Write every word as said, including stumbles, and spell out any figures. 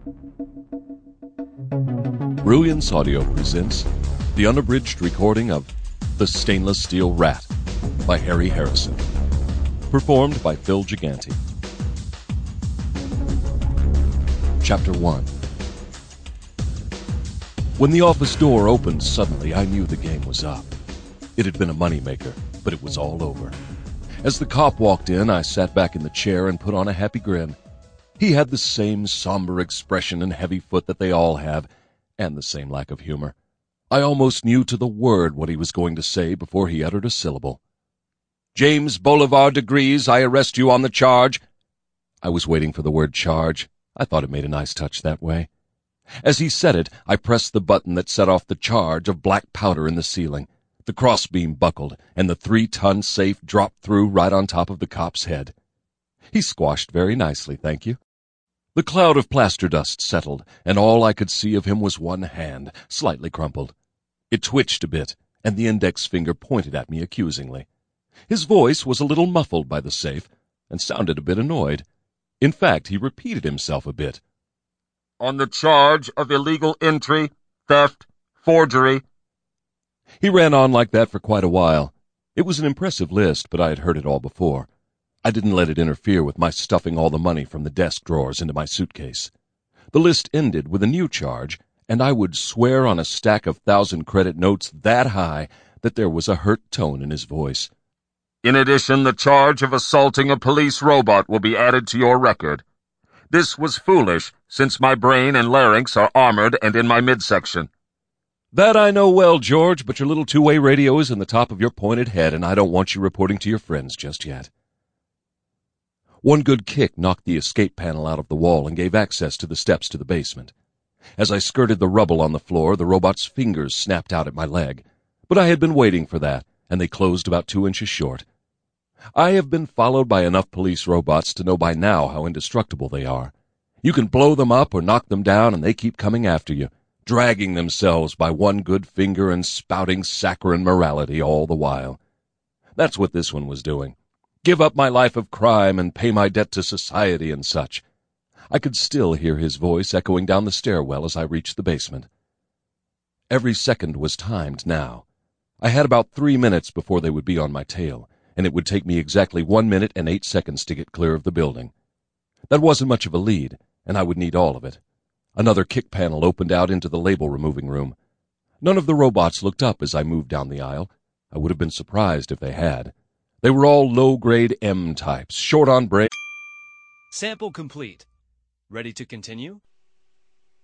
Brilliance Audio presents the unabridged recording of The Stainless Steel Rat by Harry Harrison, performed by Phil Gigante. Chapter one. When the office door opened suddenly, I knew the game was up. It had been a moneymaker, but it was all over. As the cop walked in, I sat back in the chair and put on a happy grin. He had the same somber expression and heavy foot that they all have, and the same lack of humor. I almost knew to the word what he was going to say before he uttered a syllable. "James Bolivar Degrees, I arrest you on the charge." I was waiting for the word charge. I thought it made a nice touch that way. As he said it, I pressed the button that set off the charge of black powder in the ceiling. The crossbeam buckled, and the three-ton safe dropped through right on top of the cop's head. He squashed very nicely, thank you. The cloud of plaster dust settled, and all I could see of him was one hand, slightly crumpled. It twitched a bit, and the index finger pointed at me accusingly. His voice was a little muffled by the safe, and sounded a bit annoyed. In fact, he repeated himself a bit. "On the charge of illegal entry, theft, forgery." He ran on like that for quite a while. It was an impressive list, but I had heard it all before. I didn't let it interfere with my stuffing all the money from the desk drawers into my suitcase. The list ended with a new charge, and I would swear on a stack of thousand-credit notes that high that there was a hurt tone in his voice. "In addition, the charge of assaulting a police robot will be added to your record. This was foolish, since my brain and larynx are armored and in my midsection." "That I know well, George, but your little two-way radio is in the top of your pointed head, and I don't want you reporting to your friends just yet." One good kick knocked the escape panel out of the wall and gave access to the steps to the basement. As I skirted the rubble on the floor, the robot's fingers snapped out at my leg. But I had been waiting for that, and they closed about two inches short. I have been followed by enough police robots to know by now how indestructible they are. You can blow them up or knock them down, and they keep coming after you, dragging themselves by one good finger and spouting saccharine morality all the while. That's what this one was doing. Give up my life of crime and pay my debt to society and such. I could still hear his voice echoing down the stairwell as I reached the basement. Every second was timed now. I had about three minutes before they would be on my tail, and it would take me exactly one minute and eight seconds to get clear of the building. That wasn't much of a lead, and I would need all of it. Another kick panel opened out into the label-removing room. None of the robots looked up as I moved down the aisle. I would have been surprised if they had. They were all low-grade M types, short on brain. Sample complete. Ready to continue?